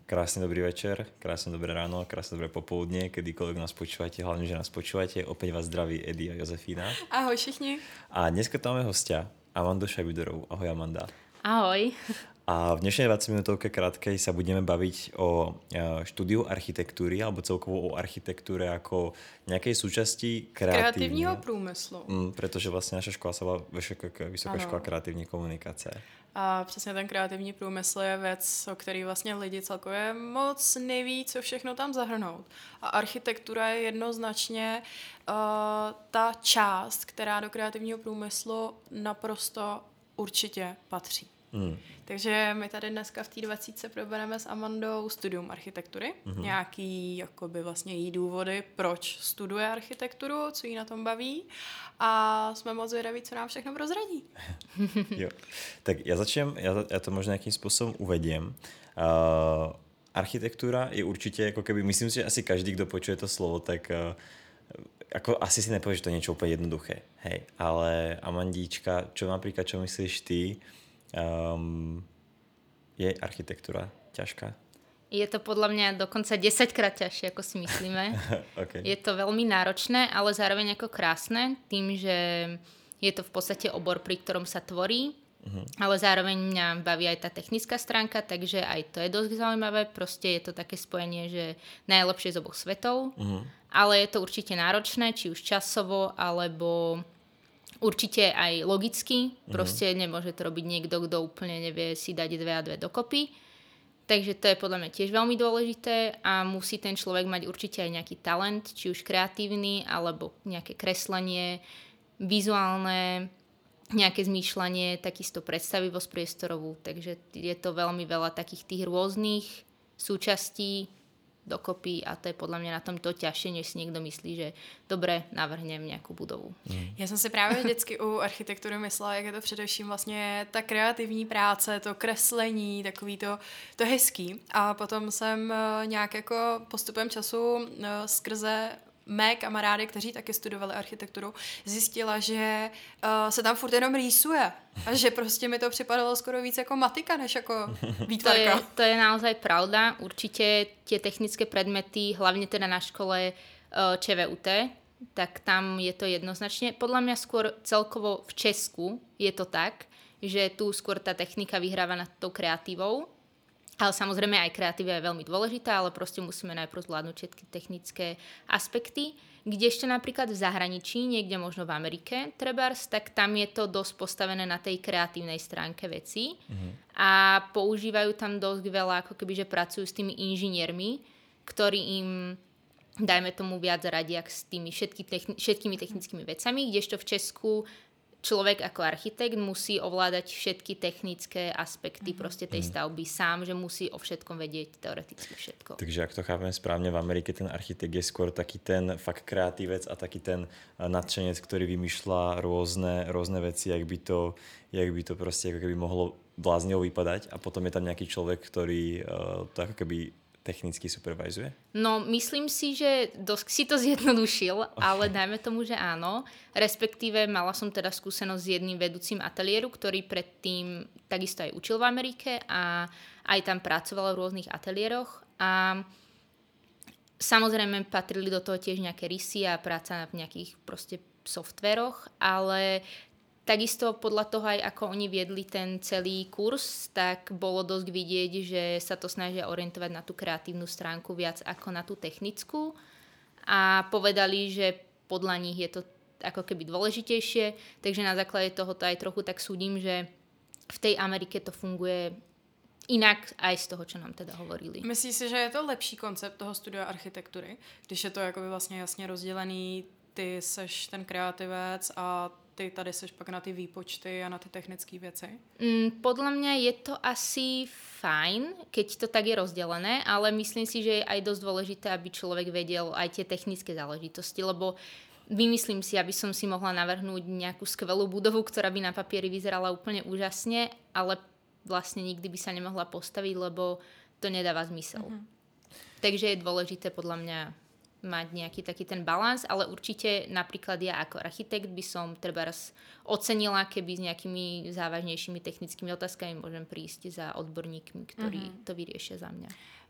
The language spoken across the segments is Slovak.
Krásny dobrý večer, krásne dobré ráno, krásne dobré popoludne, kedykoľvek nás počúvate, hlavne, že nás počúvate. Opäť vás zdraví Edy a Jozefína. Ahoj všichni. A dneska tam máme hostia, Amandu Šajbidorovú. Ahoj Amanda. Ahoj. A v dnešnej 20-minútovke krátkej sa budeme baviť o štúdiu architektúry alebo celkovo o architektúre ako nejakej súčasti kreatívneho průmyslu. Pretože vlastne naša škola sa volá Vysoká škola kreatívní komunikácie. A přesně ten kreativní průmysl je věc, o který vlastně lidi celkově moc neví, co všechno tam zahrnout. A architektura je jednoznačně ta část, která do kreativního průmyslu naprosto určitě patří. Takže my tady dneska v té 20 probereme s Amandou studium architektury, nějaký jakoby vlastně jí důvody, proč studuje architekturu, co jí na tom baví a jsme moc zvědaví, co nám všechno prozradí. Jo. Tak ja to možno nejakým spôsobom uvediem. Architektúra je určite, ako keby, myslím si, že asi každý, kto počuje to slovo, tak ako asi si nepovie, že to je niečo úplne jednoduché. Hej. Ale Amandíčka, čo myslíš ty? Je architektúra ťažká? Je to podľa mňa dokonca 10-krát ťažšie, ako si myslíme. Okay. Je to veľmi náročné, ale zároveň ako krásne, tým, že je to v podstate obor, pri ktorom sa tvorí, ale zároveň mňa baví aj tá technická stránka, takže aj to je dosť zaujímavé. Proste je to také spojenie, že najlepšie z oboch svetov, ale je to určite náročné, či už časovo, alebo určite aj logicky, proste nemôže to robiť niekto, kto úplne nevie si dať 2 a 2 dokopy. Takže to je podľa mňa tiež veľmi dôležité a musí ten človek mať určite aj nejaký talent, či už kreatívny, alebo nejaké kreslenie, vizuálne, nejaké zmýšľanie, takisto predstavivosť priestorovú. Takže je to veľmi veľa takých tých rôznych súčastí dokopy a to je podľa mňa na tom to ťažšie, než si niekto myslí, že dobre, navrhnem nejakú budovu. Já jsem si právě vždycky u architektury myslela, jak je to především vlastně ta kreativní práce, to kreslení, takový to hezký. A potom jsem nějak jako postupem času skrze mé kamarády, kteří taky studovali architekturu, zjistila, že se tam furt jenom rýsuje a že prostě mi to připadalo skoro víc jako matika, než jako výtvarka. To je naozaj pravda. Určite tie technické predmety, hlavne teda na škole ČVUT, tak tam je to jednoznačne. Podľa mňa skôr celkovo v Česku je to tak, že tu skôr tá technika vyhráva nad tou kreatívou. Ale samozrejme aj kreatíva je veľmi dôležitá, ale proste musíme najprv zvládnuť všetky technické aspekty. Kdežto napríklad v zahraničí, niekde možno v Amerike, trebárs, tak tam je to dosť postavené na tej kreatívnej stránke veci. A používajú tam dosť veľa, ako keby, že pracujú s tými inžiniermi, ktorí im, dajme tomu, viac radia s tými všetkými technickými vecami, kdežto v Česku človek ako architekt musí ovládať všetky technické aspekty proste tej stavby sám, že musí o všetkom vedieť teoreticky všetko. Takže ak to chápem správne, v Amerike ten architekt je skôr taký ten fakt kreatívec a taký ten nadšenec, ktorý vymýšľa rôzne veci, jak by to proste ako keby mohlo bláznivo vypadať a potom je tam nejaký človek, ktorý to ako keby technicky supervizuje? No, myslím si, že dosť si to zjednodušil, ale dajme tomu, že áno. Respektíve mala som teda skúsenosť s jedným vedúcim ateliéru, ktorý predtým takisto aj učil v Amerike a aj tam pracoval v rôznych ateliéroch a samozrejme patrili do toho tiež nejaké rysy a práca v nejakých proste softveroch, ale takisto podľa toho aj ako oni viedli ten celý kurz, tak bolo dosť vidieť, že sa to snažia orientovať na tú kreatívnu stránku viac ako na tú technickú a povedali, že podľa nich je to ako keby dôležitejšie, takže na základe tohoto aj trochu tak súdim, že v tej Amerike to funguje inak aj z toho, čo nám teda hovorili. Myslíš si, že je to lepší koncept toho studia architektury, když je to jakoby vlastně jasně rozdělený, ty seš ten kreativec a ty tady seš pak na ty výpočty a na ty technické věci? Podľa mňa je to asi fajn, keď to tak je rozdelené, ale myslím si, že je aj dosť dôležité, aby človek vedel aj tie technické záležitosti, lebo vymyslím si, aby som si mohla navrhnúť nejakú skvelú budovu, ktorá by na papieri vyzerala úplne úžasne, ale vlastne nikdy by sa nemohla postaviť, lebo to nedáva zmysel. Takže je dôležité podľa mňa mať nejaký taký ten balans, ale určite napríklad ja ako architekt by som trebárs ocenila, keby s nejakými závažnejšími technickými otázkami môžem prísť za odborníkmi, ktorí to vyriešia za mňa.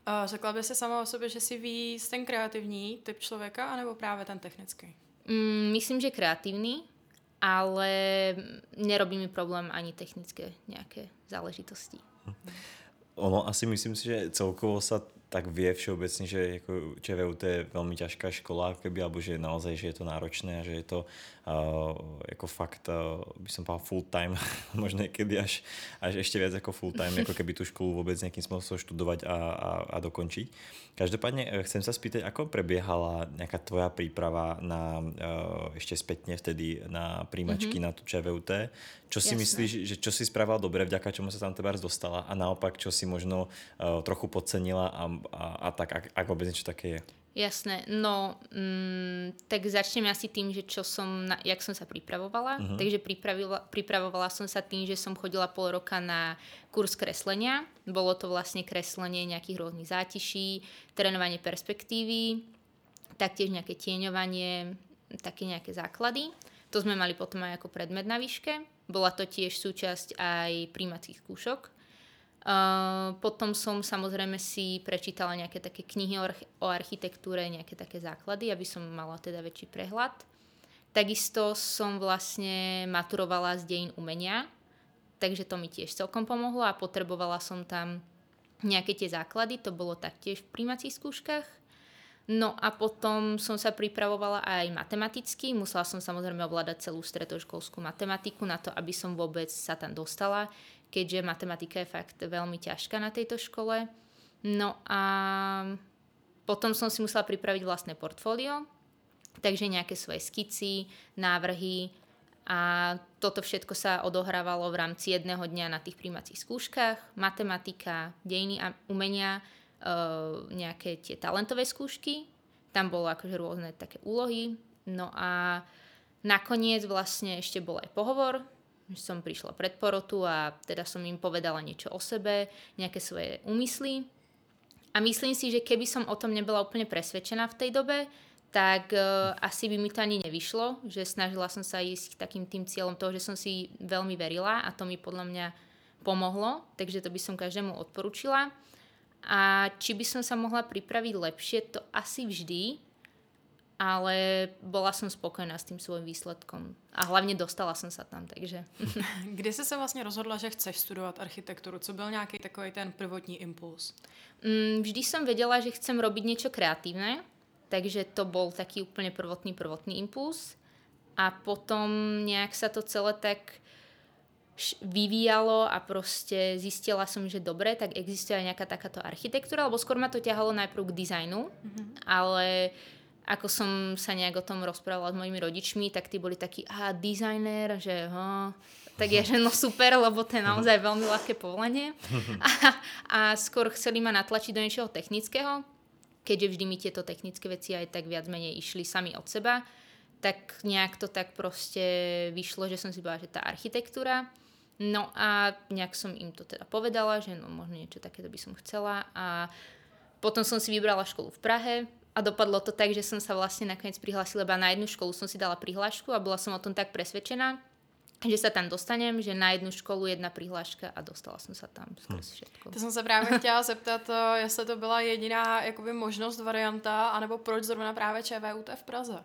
Řekla by si sama o sobě, že si víc ten kreativní typ člověka, anebo právě ten technický? Myslím, že kreatívny, ale nerobí mi problém ani technické nejaké záležitosti. Ono asi myslím si, že celkovo sa tak vie všeobecne, že ako ČVUT je veľmi ťažká škola, keby, alebo že naozaj, že je to náročné a že je to ako fakt, by som povedal full time, možno niekedy až ešte viac ako full time, ako keby tú školu vôbec nejakým spôsobom študovať a dokončiť. Každopádne chcem sa spýtať, ako prebiehala nejaká tvoja príprava na ešte spätne vtedy na príjmačky na tú ČVUT? Čo si myslíš, že čo si spravila dobre, vďaka čomu sa tam tebárs dostala a naopak, čo si možno trochu podcenila a tak, ak vôbec niečo také je? Jasné, no tak začnem asi tým, že jak som sa pripravovala. Takže pripravovala som sa tým, že som chodila pol roka na kurz kreslenia. Bolo to vlastne kreslenie nejakých rôznych zátiší, trénovanie perspektívy, taktiež nejaké tieňovanie, také nejaké základy. To sme mali potom aj ako predmet na výške. Bola to tiež súčasť aj príjmacích skúšok. Potom som samozrejme si prečítala nejaké také knihy o architektúre, nejaké také základy, aby som mala teda väčší prehľad. Takisto som vlastne maturovala z dejín umenia, takže to mi tiež celkom pomohlo a potrebovala som tam nejaké tie základy, to bolo taktiež v prijímacích skúškach. No a potom som sa pripravovala aj matematicky, musela som samozrejme ovládať celú stredoškolskú matematiku na to, aby som vôbec sa tam dostala, keďže matematika je fakt veľmi ťažká na tejto škole. No a potom som si musela pripraviť vlastné portfólio, takže nejaké svoje skici, návrhy a toto všetko sa odohrávalo v rámci jedného dňa na tých prijímacích skúškach. Matematika, dejiny a umenia, nejaké tie talentové skúšky, tam bolo akože rôzne také úlohy. No a nakoniec vlastne ešte bol aj pohovor, že som prišla pred porotu a teda som im povedala niečo o sebe, nejaké svoje úmysly. A myslím si, že keby som o tom nebola úplne presvedčená v tej dobe, tak asi by mi to ani nevyšlo, že snažila som sa ísť k takým tým cieľom toho, že som si veľmi verila a to mi podľa mňa pomohlo, takže to by som každému odporúčila. A či by som sa mohla pripraviť lepšie, to asi vždy, ale bola som spokojná s tým svojím výsledkom. A hlavně dostala jsem se tam, takže... Kdy jsi se vlastně rozhodla, že chceš studovat architekturu? Co byl nějaký takový ten prvotní impuls? Vždy som vedela, že chcem robiť niečo kreatívne, takže to bol taký úplne prvotný impuls. A potom nejak sa to celé tak vyvíjalo a proste zistila som, že dobre, tak existuje aj nejaká takáto architektúra, lebo skôr ma to ťahalo najprv k dizajnu, ale ako som sa nejak o tom rozprávala s mojimi rodičmi, tak tí boli takí, dizajner, že tak je, že no super, lebo to je naozaj veľmi ľahké povolanie. A skôr chceli ma natlačiť do niečoho technického, keďže vždy mi tieto technické veci aj tak viac menej išli sami od seba, tak nejak to tak proste vyšlo, že som si povedala, že tá architektúra. No a nejak som im to teda povedala, že no možno niečo takéto by som chcela a potom som si vybrala školu v Prahe a dopadlo to tak, že som sa vlastne nakoniec prihlásila iba na jednu školu, som si dala prihlášku a bola som o tom tak presvedčená, že sa tam dostanem, že na jednu školu jedna prihláška a dostala som sa tam skrz všetko. To jsem se právě chtěla zeptat, jestli to byla jediná jakoby možnost, varianta, anebo proč zrovna právě ČVUT v Praze?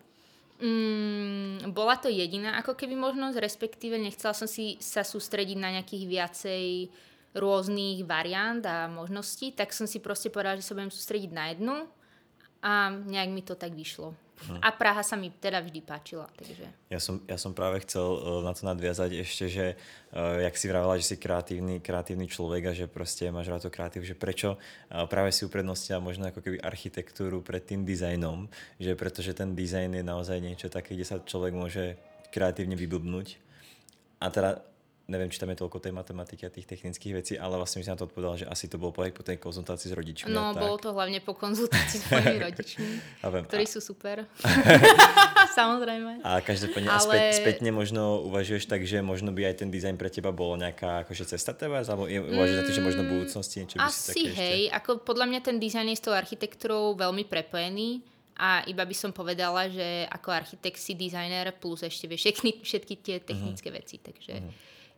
Bola to jediná ako keby možnosť, respektíve nechcela som si sa sústrediť na nejakých viacej rôznych variant a možností, tak som si proste povedala, že sa budem sústrediť na jednu a nejak mi to tak vyšlo. A Praha sa mi teda vždy páčila, takže... Ja som práve chcel na to nadviazať ešte, že jak si vravela, že si kreatívny človek a že proste máš rád to kreatív, že prečo práve si uprednostila možno ako keby architektúru pred tým dizajnom, že pretože ten dizajn je naozaj niečo také, kde sa človek môže kreatívne vyblbnúť. A teda neviem, či tam je toľko tej matematiky a tých technických vecí, ale vlastne mi si na to odpovedala, že asi to bolo po tej konzultácii s rodičmi. No, bolo to hlavne po konzultácii s mojimi rodičmi, ktorí sú super. Samozrejme. A každopádne ale... spätne možno uvažuješ tak, že možno by aj ten dizajn pre teba bolo nejaká akože cesta teba, alebo uvažuješ na to, že možno v budúcnosti niečo by si také ešte... Asi ako podľa mňa ten dizajn je s tou architektúrou veľmi prepojený a iba by som povedala, že ako architekt si dizajner plus ešte vieš všetky tie technické veci, takže...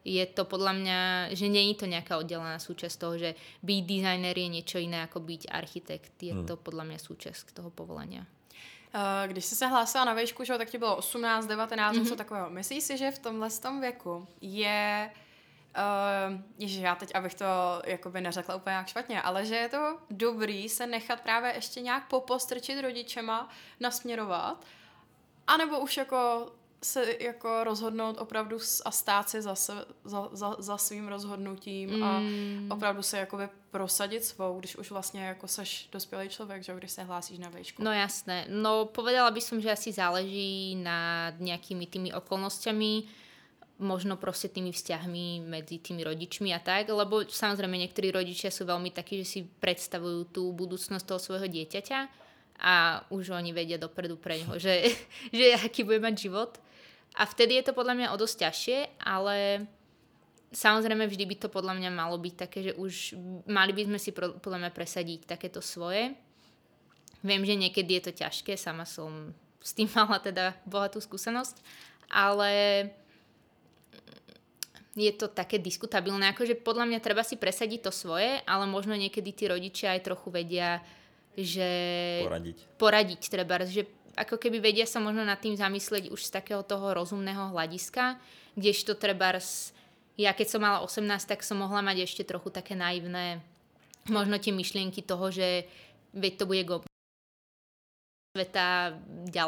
je to podľa mňa, že nie je to nejaká oddelená súčasť toho, že byť dizajner je niečo iné ako byť architekt. Je to podľa mňa súčasť toho povolania. Když jsi se hlásila na vejšku, tak ti bylo 18, 19, něco takového. Myslíš si, že v tomhle věku je... Ježiš, já teď, abych to jakoby neřekla úplně jak špatně, ale že je to dobrý se nechat právě ještě nějak popostrčit rodičema, nasměrovat, anebo už jako se jako rozhodnout opravdu a stát si za svým rozhodnutím a opravdu se jakoby prosadit svou, když už vlastně jako seš dospělý člověk, že když se hlásíš na vejšku. No jasné. No povedala by som, že asi záleží nad nejakými tými okolnostiami, možno proste tými vzťahmi medzi tými rodičmi a tak, lebo samozrejme niektorí rodičia sú veľmi takí, že si predstavujú tú budúcnosť toho svojho dieťaťa a už oni vedia dopredu pre neho, že aký bude mať život. A vtedy je to podľa mňa o dosť ťažšie, ale samozrejme vždy by to podľa mňa malo byť také, že už mali by sme si podľa mňa presadiť takéto svoje. Viem, že niekedy je to ťažké, sama som s tým mala teda bohatú skúsenosť, ale je to také diskutabilné, akože podľa mňa treba si presadiť to svoje, ale možno niekedy tí rodičia aj trochu vedia, že poradiť treba, že ako keby vedia sa možno nad tým zamyslieť už z takého toho rozumného hľadiska, kdežto trebárs, ja keď som mala 18, tak som mohla mať ešte trochu také naivné možno tie myšlienky toho, že veď to bude sveta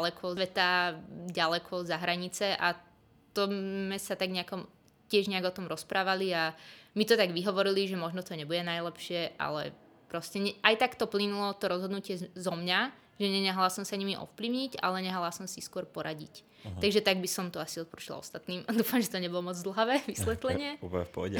ďaleko za hranice a to sme sa tak tiež nejak o tom rozprávali a my to tak vyhovorili, že možno to nebude najlepšie, ale proste aj tak to plynulo to rozhodnutie zo mňa, že nenehala som sa nimi ovplyvniť, ale nehala som si skôr poradiť. Takže tak by som to asi odporúčila ostatným. Dúfam, že to nebolo moc dlhavé vysvetlenie. Úplne v pohode.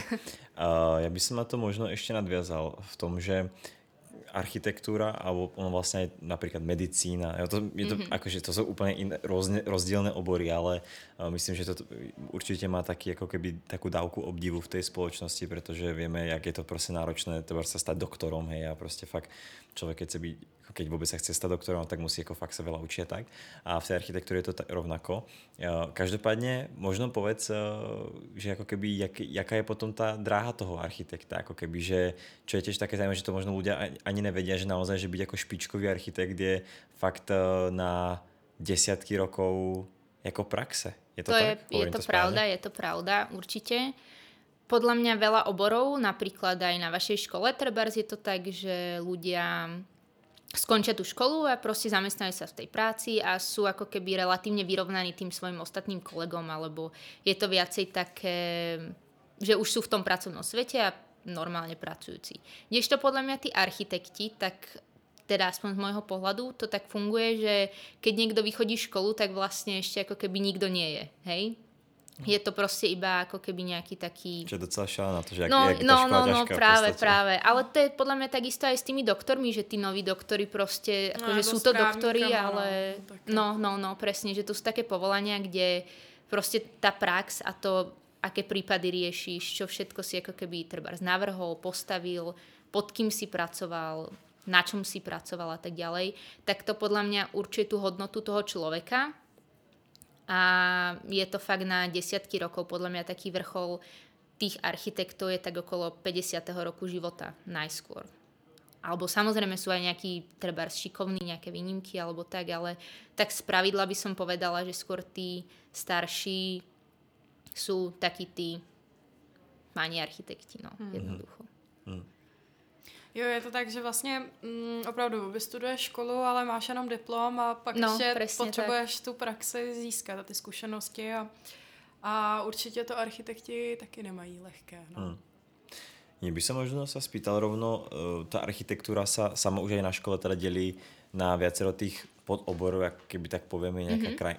Ja by som na to možno ešte nadviazal v tom, že architektúra, alebo vlastne aj napríklad medicína. Akože to sú úplne rozdielne obory, ale myslím, že to určite má takú dávku obdivu v tej spoločnosti, pretože vieme, jak je to proste náročné sa stať doktorom, hej, a proste fakt človek, keď vôbec sa chce stať doktorom, tak musí fakt sa veľa učiť tak. A v tej architektúre je to rovnako. Každopádne, možno povedz, že jaká je potom tá dráha toho architekta, že čo je tiež také zaujímavé, že to možno ľudia ani nevedia, že naozaj, že byť ako špičkový architekt je fakt na desiatky rokov ako praxe. Je to tak? Je to pravda, určite. Podľa mňa veľa oborov, napríklad aj na vašej škole, trebárs je to tak, že ľudia skončia tú školu a proste zamestnajú sa v tej práci a sú ako keby relatívne vyrovnaní tým svojim ostatným kolegom, alebo je to viacej také, že už sú v tom pracovnom svete a normálne pracujúci. Kdežto podľa mňa tí architekti, tak teda aspoň z môjho pohľadu, to tak funguje, že keď niekto vychodí školu, tak vlastne ešte ako keby nikto nie je, hej? Je to proste iba ako keby nejaký taký... Čo je docela šalené na to, že jak tá škola ťažká. Práve. Ale to je podľa mňa takisto aj s tými doktormi, že tí noví doktori proste, akože sú to doktori, ale... No, presne, že to sú také povolania, kde proste tá prax a to, aké prípady riešiš, čo všetko si ako keby trebárs navrhol, postavil, pod kým si pracoval, na čom si pracoval a tak ďalej, tak to podľa mňa určuje tú hodnotu toho človeka. A je to fakt na desiatky rokov, podľa mňa taký vrchol tých architektov je tak okolo 50. roku života najskôr. Alebo samozrejme sú aj nejakí trebárs šikovní, nejaké výnimky alebo tak, ale tak spravidla by som povedala, že skôr tí starší sú takí tí páni architekti, jednoducho. Jo, je to tak, že vlastně opravdu vystuduješ školu, ale máš jenom diplom a pak ještě potřebuješ tu praxi získat a ty zkušenosti a určitě to architekti taky nemají lehké. No. Mne by som možno sa spýtal rovno, tá architektúra sa sama už aj na škole teda delí na viacero tých podoborov, ak keby tak povieme, nejaká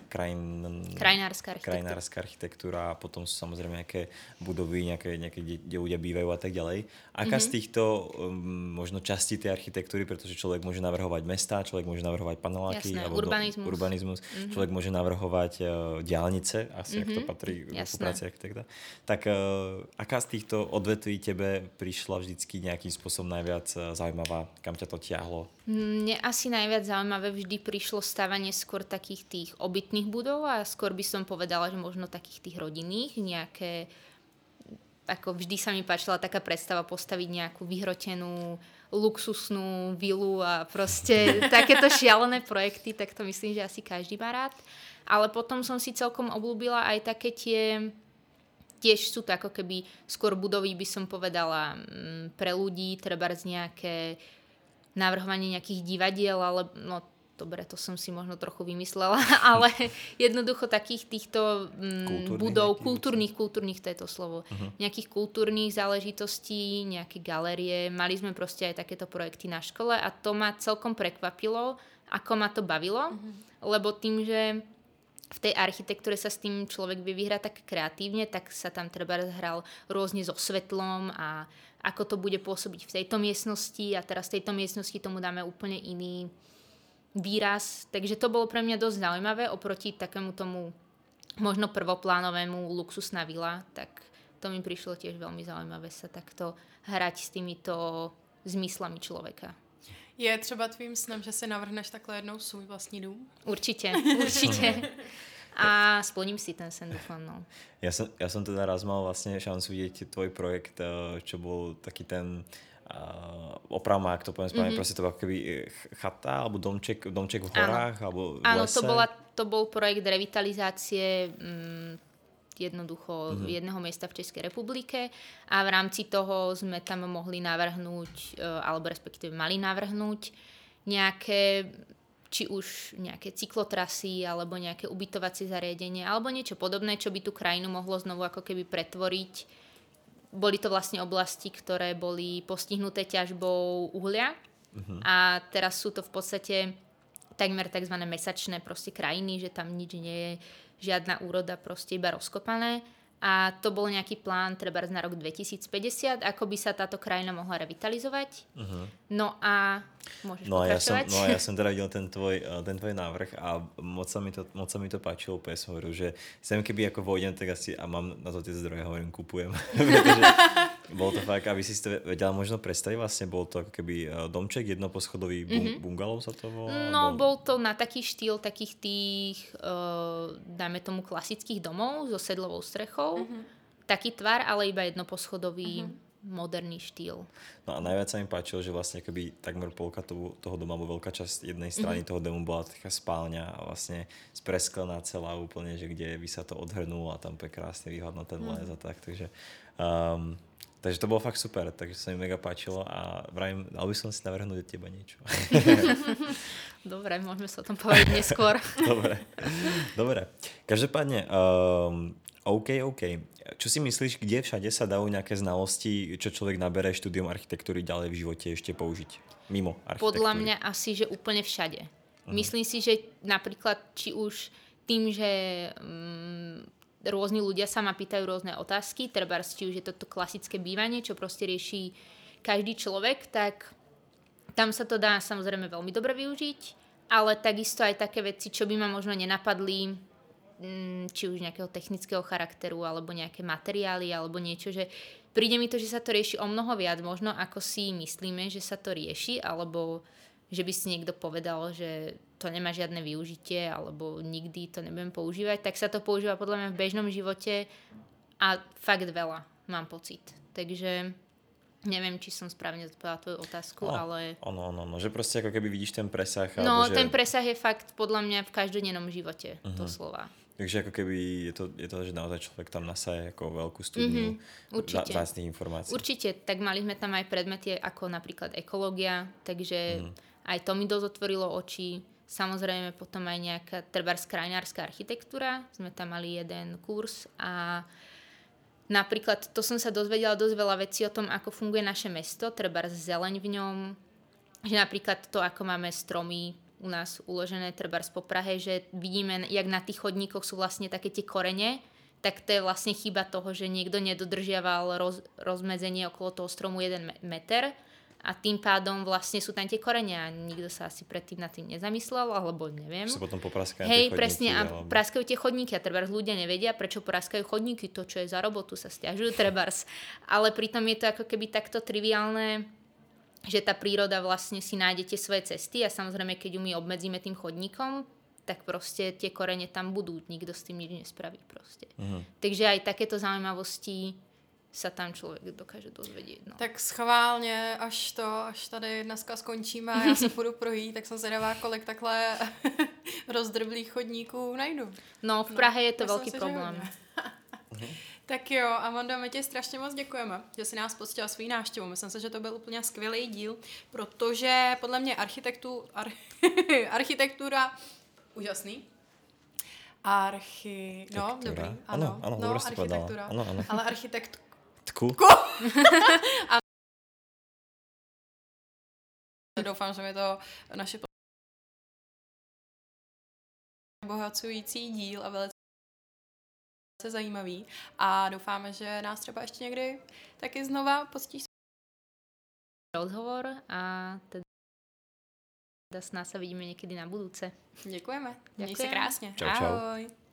krajinárska architektúra a potom sú samozrejme nejaké budovy, nejaké kde ľudia bývajú a tak ďalej. Aká z týchto možno častí tej architektúry, pretože človek môže navrhovať mestá, človek môže navrhovať paneláky, alebo urbanizmus. Človek môže navrhovať diaľnice, asi ak to patrí v práci architekta. Tak aká z týchto odvetví tebe prišla vždycky nejakým spôsobom najviac zaujímavá, kam ťa to tiahlo? Mne asi najviac zaujímavé vždy prišlo stavanie skôr takých tých obytných budov a skôr by som povedala, že možno takých tých rodinných, nejaké ako vždy sa mi páčila taká predstava postaviť nejakú vyhrotenú luxusnú vilu a proste takéto šialené projekty, tak to myslím, že asi každý má rád. Ale potom som si celkom obľúbila aj také tiež sú to ako keby skôr budovy, by som povedala, pre ľudí, trebárs nejaké navrhovanie nejakých divadiel, ale no dobre, to som si možno trochu vymyslela, ale jednoducho takých týchto budov, kultúrnych, to je to slovo, nejakých kultúrnych záležitostí, nejaké galérie. Mali sme proste aj takéto projekty na škole a to ma celkom prekvapilo, ako ma to bavilo, lebo tým, že v tej architektúre sa s tým človek vie vyhrať tak kreatívne, tak sa tam treba hral rôzne so svetlom a ako to bude pôsobiť v tejto miestnosti a teraz v tejto miestnosti tomu dáme úplne iný výraz. Takže to bolo pre mňa dosť zaujímavé oproti takému tomu možno prvoplánovému luxusná vila, tak to mi prišlo tiež veľmi zaujímavé sa takto hrať s týmito zmyslami človeka. Je třeba tvým snem, že si navrhneš takhle jednou svůj vlastní dům? Určite. A splním si ten sen, dúfam. No. Ja som teda raz mal vlastne šancu vidieť tvoj projekt, čo bol taký ten opravmák, to poviem správne, proste to bol ako keby chata alebo domček v horách alebo v lese. Áno, to bol projekt revitalizácie jednoducho jedného miesta v Českej republike a v rámci toho sme tam mohli navrhnúť, alebo respektíve mali navrhnúť nejaké, či už nejaké cyklotrasy alebo nejaké ubytovacie zariadenie alebo niečo podobné, čo by tú krajinu mohlo znovu ako keby pretvoriť. Boli to vlastne oblasti, ktoré boli postihnuté ťažbou uhlia a teraz sú to v podstate takmer tzv. Mesačné proste krajiny, že tam nič nie je, žiadna úroda, proste iba rozkopané. A to bol nejaký plán trebárs na rok 2050, ako by sa táto krajina mohla revitalizovať. No a môžeš pokračovať. Ja som teda videl ten tvoj návrh a moc sa mi to páčilo, úplne som hovoril, že sem keby ako vojdem, tak asi a mám na to tie zdroje, hovorím, kupujem. Bol to fakt, aby si to vedela možno predstaviť, vlastne bol to ako keby domček, jednoposchodový bungalov sa to volá? No, bol to na taký štýl takých tých, dajme tomu klasických domov so sedlovou strechou. Taký tvar, ale iba jednoposchodový moderný štýl. No a najviac sa mi páčilo, že vlastne keby takmer polka toho doma, alebo veľká časť jednej strany toho domu bola taká spálňa a vlastne spresklená celá úplne, že kde by sa to odhrnulo a tam je krásny výhľad na ten les a tak, takže to bolo fakt super, takže sa mi mega páčilo a vravím, dal by som si navrhnúť od teba niečo. Dobre, môžeme sa o tom povedať neskôr. Dobre. Každopádne, OK. Čo si myslíš, kde všade sa dajú nejaké znalosti, čo človek nabere štúdium architektúry ďalej v živote ešte použiť? Mimo architektúry. Podľa mňa asi, že úplne všade. Myslím si, že napríklad, či už tým, že rôzni ľudia sa ma pýtajú rôzne otázky, trebárs, či už je toto klasické bývanie, čo proste rieši každý človek, tak tam sa to dá samozrejme veľmi dobre využiť, ale takisto aj také veci, čo by ma možno nenapadli, či už nejakého technického charakteru, alebo nejaké materiály, alebo niečo, že príde mi to, že sa to rieši o mnoho viac, možno ako si myslíme, že sa to rieši, alebo že by si niekto povedal, že to nemá žiadne využitie alebo nikdy to nebudem používať, tak sa to používa podľa mňa v bežnom živote a fakt veľa, mám pocit. Takže neviem, či som správne zodpovedala tvoju otázku, ale... Ono, že proste ako keby vidíš ten presah. No, alebo, ten presah je fakt podľa mňa v každodennom živote, to slova. Takže ako keby je to, že naozaj človek tam nasaje ako veľkú studňu vzácnych informácií. Určite, tak mali sme tam aj predmety ako napríklad ekológia, takže aj to mi dosť otvorilo oči. Samozrejme potom aj nejaká trebárs krajinárska architektúra, sme tam mali jeden kurz a napríklad to som sa dozvedela dosť veľa vecí o tom, ako funguje naše mesto, trebárs zeleň v ňom, že napríklad to, ako máme stromy u nás uložené trebárs po Prahe, že vidíme, jak na tých chodníkoch sú vlastne také tie korene, tak to je vlastne chyba toho, že niekto nedodržiaval rozmedzenie okolo toho stromu 1 meter a tým pádom vlastne sú tam tie korene a nikto sa asi predtým nad tým nezamyslel, alebo neviem. Sa potom popraskajú tie chodníky. Presne, a praskajú tie chodníky a trebárs ľudia nevedia, prečo praskajú chodníky, to, čo je za robotu, sa sťažujú trebárs. Ale pritom je to ako keby takto triviálne, že tá príroda vlastne si nájde tie svoje cesty a samozrejme, keď ju my obmedzíme tým chodníkom, tak proste tie korene tam budú, nikto s tým nič nespraví proste. Takže aj takéto zaujímavosti sa tam človek dokáže dozvedieť. No. Tak schválně, až tady dneska skončíme a já se půjdu projít, tak jsem zvědavá, kolik takhle rozdrblých chodníků najdu. No, v Prahe je to myslím velký si, že problém. Tak jo, Amanda, my ti strašně moc děkujeme, že jsi nás poctila svou návštěvu. Myslím si, že to byl úplně skvělý díl, protože podle mě architektura úžasný. No, dobrý. Ano, no, dobře jsi architektura. Ano. Ale architekt... Tku. Doufám, že mi to naše obohacující díl a velice zajímavý. A doufáme, že nás třeba ještě někdy taky znova poctíš rozhovor a teda s nás sa vidíme niekedy na budúce. Děkujeme. Měj se Ďakujem. krásně. Čau, čau. Ahoj.